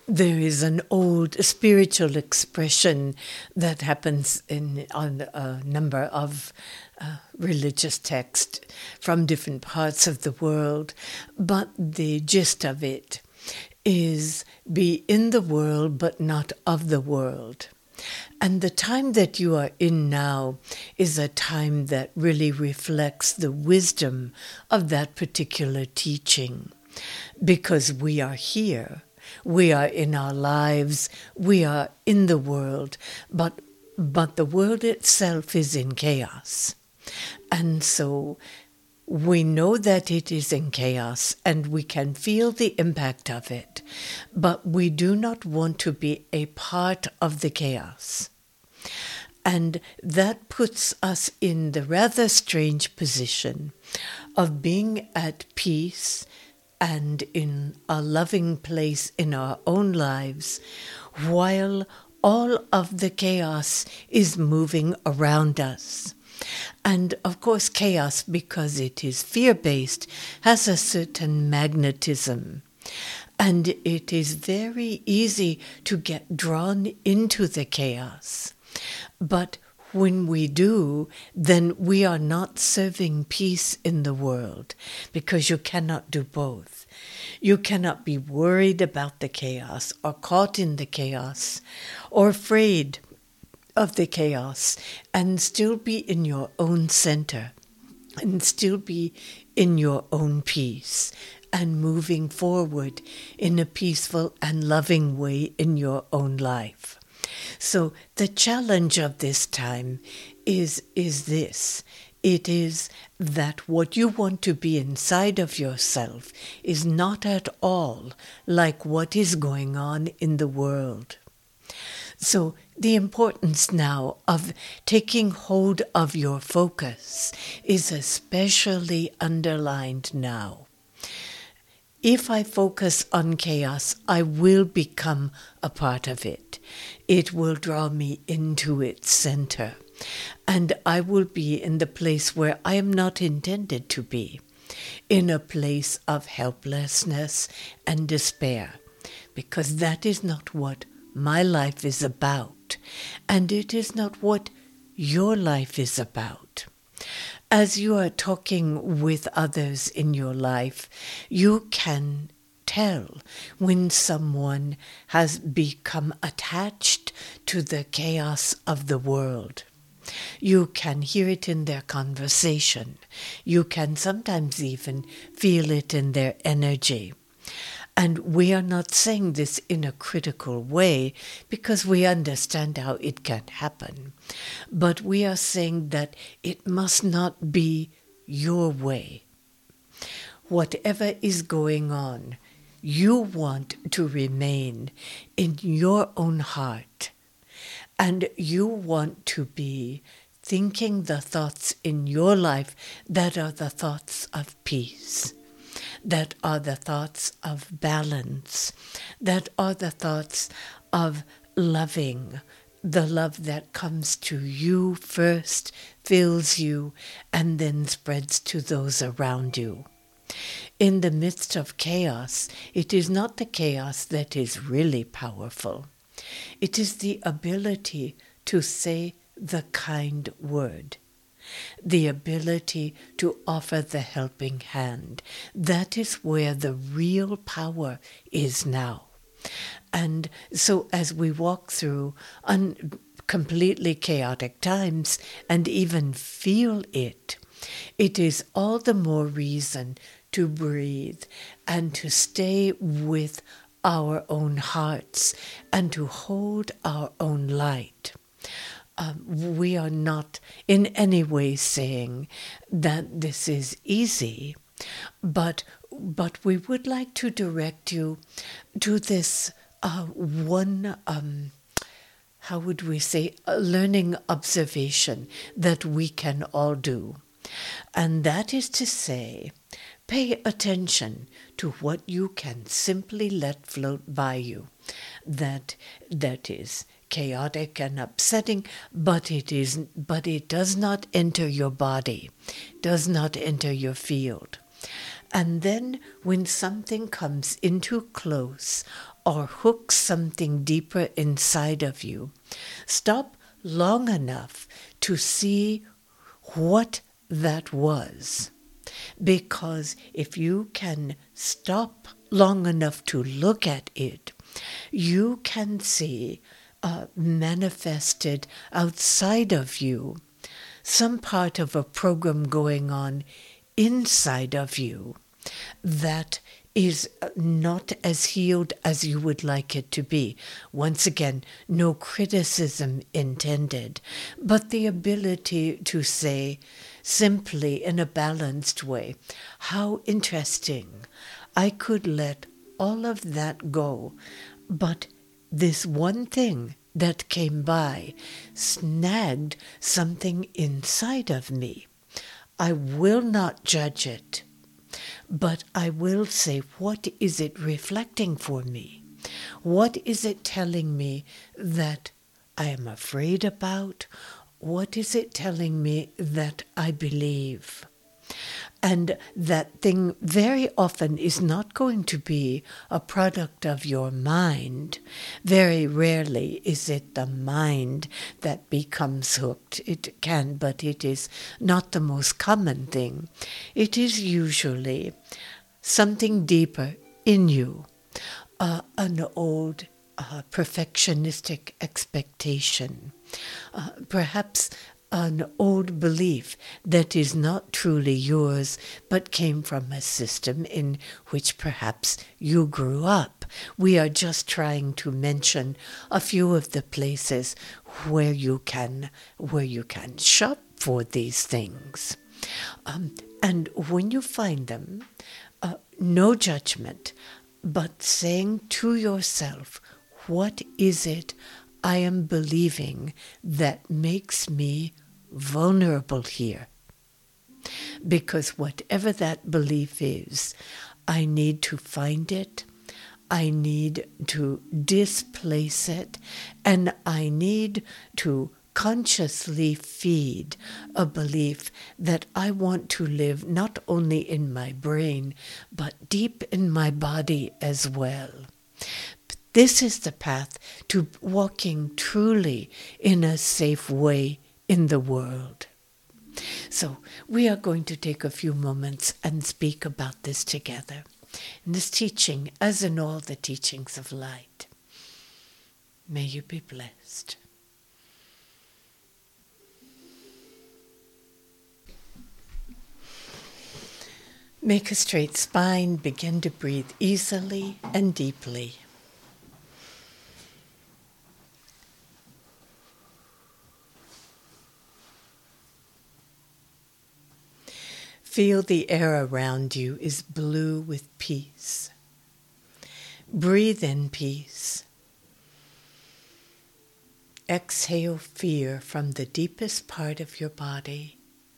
There is an old spiritual expression that happens on a number of religious texts from different parts of the world, but the gist of it is be in the world but not of the world. And the time that you are in now is a time that really reflects the wisdom of that particular teaching, because we are here. We are in our lives, we are in the world, but the world itself is in chaos. And so we know that it is in chaos and we can feel the impact of it, but we do not want to be a part of the chaos. And that puts us in the rather strange position of being at peace and in a loving place in our own lives, while all of the chaos is moving around us. And of course, chaos, because it is fear-based, has a certain magnetism. And it is very easy to get drawn into the chaos. But when we do, then we are not serving peace in the world, because you cannot do both. You cannot be worried about the chaos or caught in the chaos or afraid of the chaos and still be in your own center and still be in your own peace and moving forward in a peaceful and loving way in your own life. So the challenge of this time is this. It is that what you want to be inside of yourself is not at all like what is going on in the world. So the importance now of taking hold of your focus is especially underlined now. If I focus on chaos, I will become a part of it. It will draw me into its center, and I will be in the place where I am not intended to be, in a place of helplessness and despair, because that is not what my life is about, and it is not what your life is about. As you are talking with others in your life, you can tell when someone has become attached to the chaos of the world. You can hear it in their conversation. You can sometimes even feel it in their energy. And we are not saying this in a critical way because we understand how it can happen. But we are saying that it must not be your way. Whatever is going on, you want to remain in your own heart. And you want to be thinking the thoughts in your life that are the thoughts of peace, that are the thoughts of balance, that are the thoughts of loving, the love that comes to you first, fills you, and then spreads to those around you. In the midst of chaos, it is not the chaos that is really powerful. It is the ability to say the kind word, the ability to offer the helping hand. That is where the real power is now. And so as we walk through completely chaotic times and even feel it, it is all the more reason to breathe and to stay with our own hearts and to hold our own light. We are not in any way saying that this is easy, but we would like to direct you to this one, how would we say, a learning observation that we can all do. And that is to say, pay attention to what you can simply let float by you. That is chaotic and upsetting, but it does not enter your body, does not enter your field. And then when something comes in too close, or hook something deeper inside of you, stop long enough to see what that was. Because if you can stop long enough to look at it, you can see manifested outside of you some part of a program going on inside of you that is not as healed as you would like it to be. Once again, no criticism intended, but the ability to say simply in a balanced way, how interesting. I could let all of that go, but this one thing that came by snagged something inside of me. I will not judge it, but I will say, what is it reflecting for me? What is it telling me that I am afraid about? What is it telling me that I believe? And that thing very often is not going to be a product of your mind. Very rarely is it the mind that becomes hooked. It can, but it is not the most common thing. It is usually something deeper in you, an old perfectionistic expectation, perhaps an old belief that is not truly yours, but came from a system in which perhaps you grew up. We are just trying to mention a few of the places where you can shop for these things. And when you find them, no judgment, but saying to yourself, what is it I am believing that makes me vulnerable here? Because whatever that belief is, I need to find it, I need to displace it, and I need to consciously feed a belief that I want to live not only in my brain, but deep in my body as well. This is the path to walking truly in a safe way in the world. So we are going to take a few moments and speak about this together. In this teaching, as in all the teachings of light, may you be blessed. Make a straight spine, begin to breathe easily and deeply. Feel the air around you is blue with peace. Breathe in peace. Exhale fear from the deepest part of your body.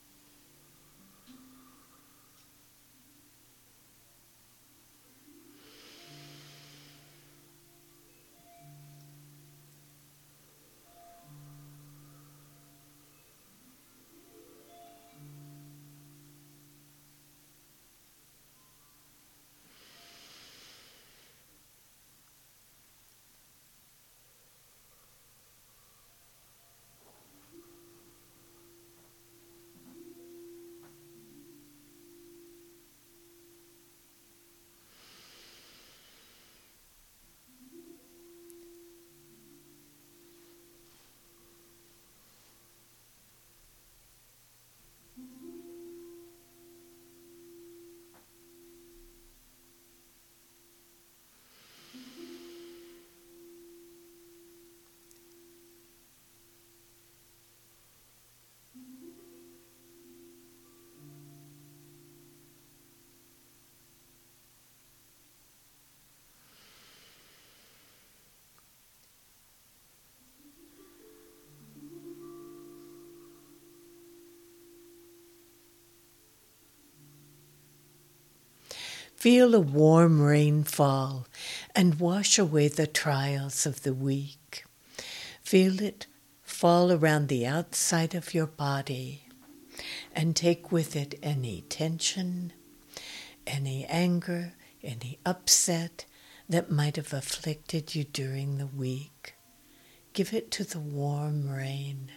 Feel a warm rain fall and wash away the trials of the week. Feel it fall around the outside of your body and take with it any tension, any anger, any upset that might have afflicted you during the week. Give it to the warm rain.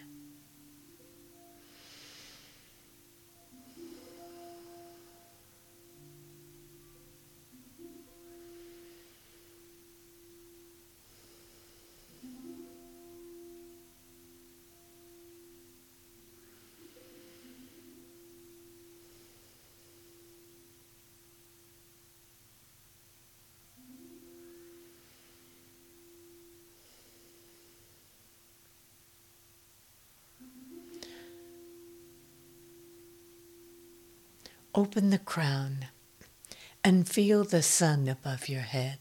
Open the crown and feel the sun above your head.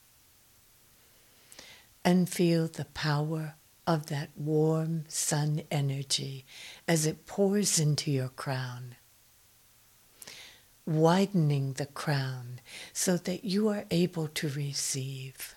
And feel the power of that warm sun energy as it pours into your crown, widening the crown so that you are able to receive.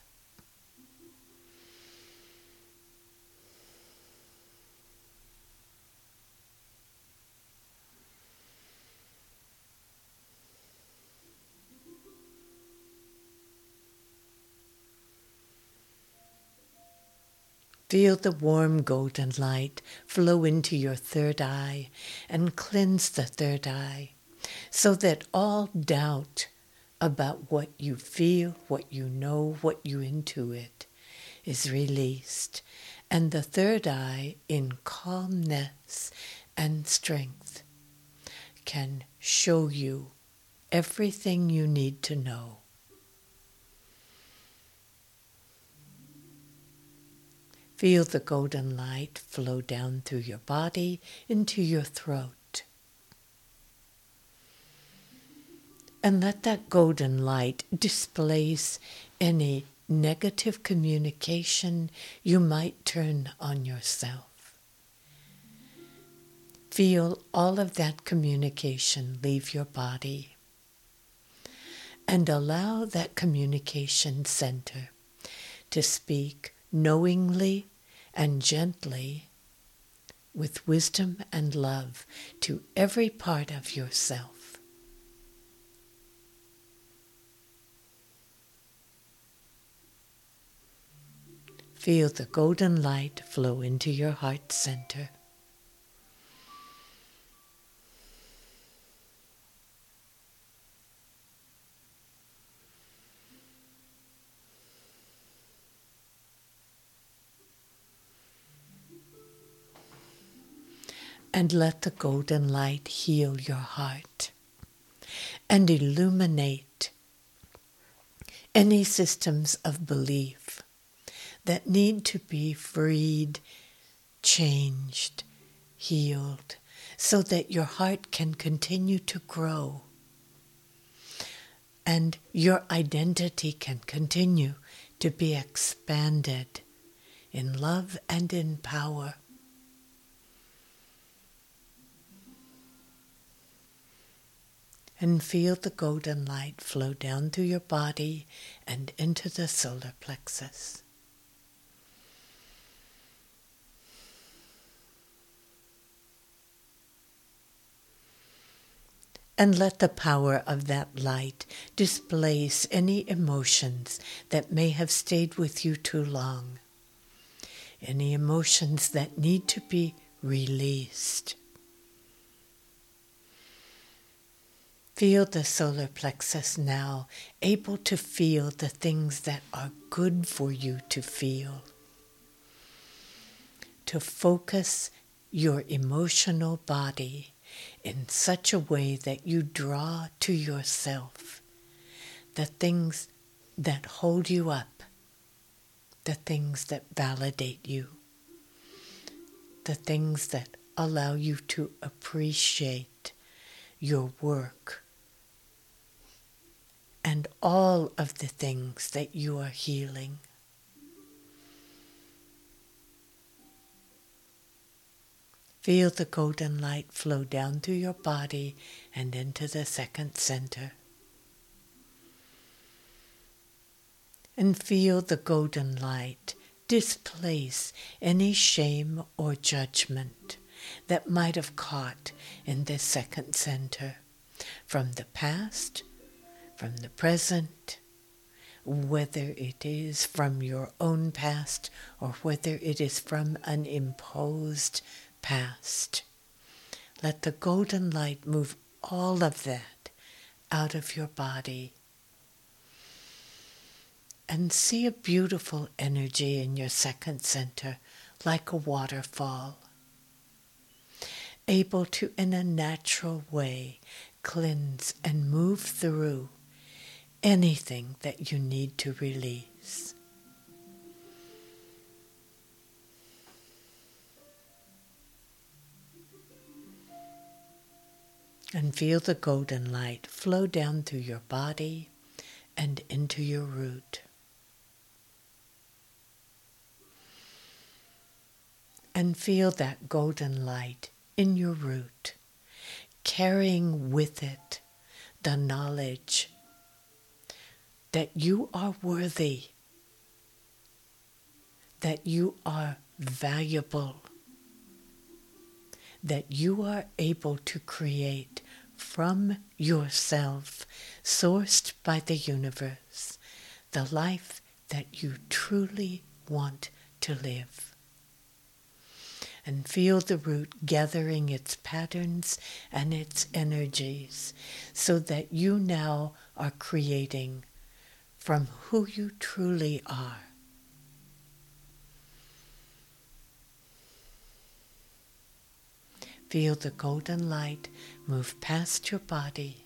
Feel the warm golden light flow into your third eye and cleanse the third eye so that all doubt about what you feel, what you know, what you intuit is released. And the third eye, in calmness and strength, can show you everything you need to know. Feel the golden light flow down through your body into your throat. And let that golden light displace any negative communication you might turn on yourself. Feel all of that communication leave your body. And allow that communication center to speak knowingly and gently, with wisdom and love, to every part of yourself. Feel the golden light flow into your heart center. And let the golden light heal your heart and illuminate any systems of belief that need to be freed, changed, healed, so that your heart can continue to grow and your identity can continue to be expanded in love and in power. And feel the golden light flow down through your body and into the solar plexus. And let the power of that light displace any emotions that may have stayed with you too long. Any emotions that need to be released. Feel the solar plexus now, able to feel the things that are good for you to feel. To focus your emotional body in such a way that you draw to yourself the things that hold you up, the things that validate you, the things that allow you to appreciate your work, and all of the things that you are healing. Feel the golden light flow down through your body and into the second center. And feel the golden light displace any shame or judgment that might have caught in this second center from the past, from the present, whether it is from your own past or whether it is from an imposed past. Let the golden light move all of that out of your body. And see a beautiful energy in your second center, like a waterfall, able to, in a natural way, cleanse and move through anything that you need to release. And feel the golden light flow down through your body and into your root. And feel that golden light in your root, carrying with it the knowledge that you are worthy, that you are valuable, that you are able to create from yourself, sourced by the universe, the life that you truly want to live. And feel the root gathering its patterns and its energies so that you now are creating from who you truly are. Feel the golden light move past your body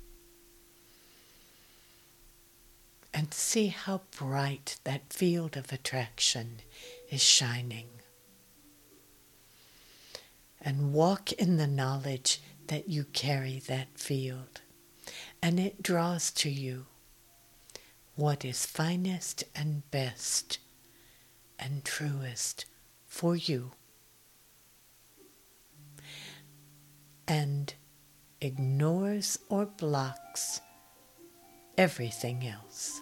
and see how bright that field of attraction is shining. And walk in the knowledge that you carry that field, and it draws to you what is finest and best and truest for you, and ignores or blocks everything else.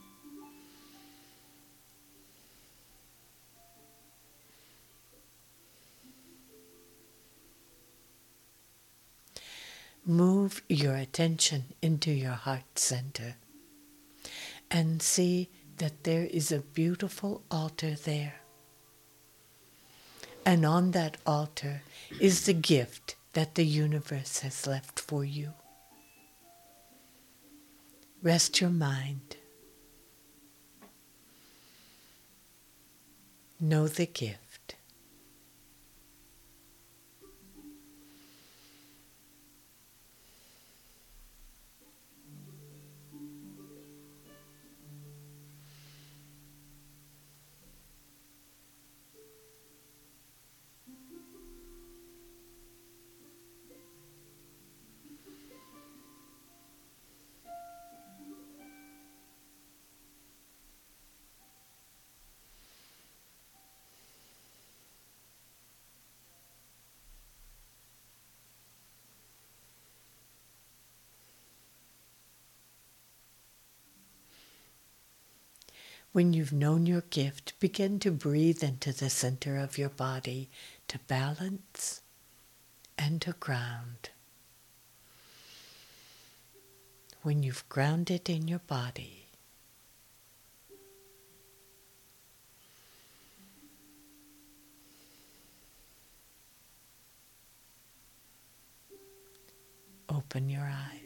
Move your attention into your heart center and see that there is a beautiful altar there. And on that altar is the gift that the universe has left for you. Rest your mind. Know the gift. When you've known your gift, begin to breathe into the center of your body to balance and to ground. When you've grounded in your body, open your eyes.